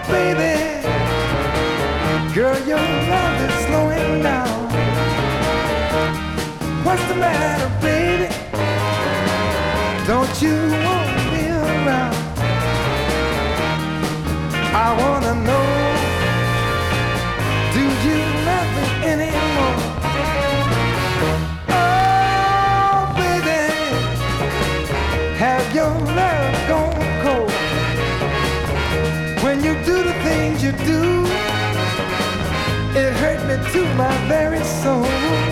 baby, girl, your love is slowing down. What's the matter, baby? Don't you want me around? I wanna know, do you love me anymore? Oh, baby, have your love gone cold? When you do the things you do, it hurt me to my very soul.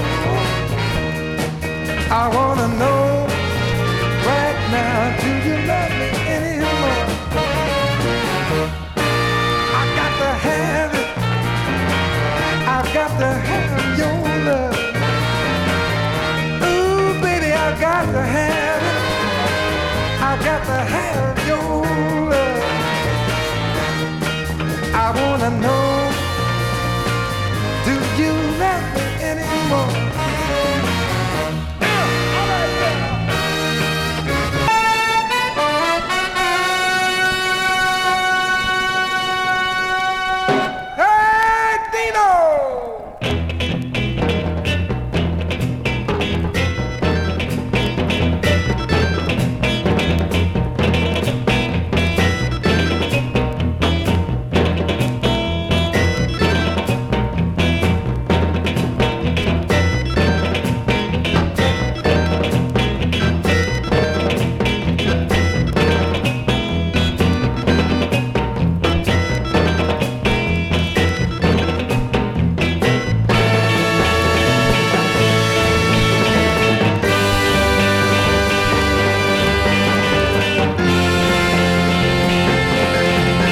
I wanna know right now, do you love me anymore? I got to have it, I've got to have your love. Ooh, baby, I got to have it, I've got to have your love. I wanna know, do you love me anymore?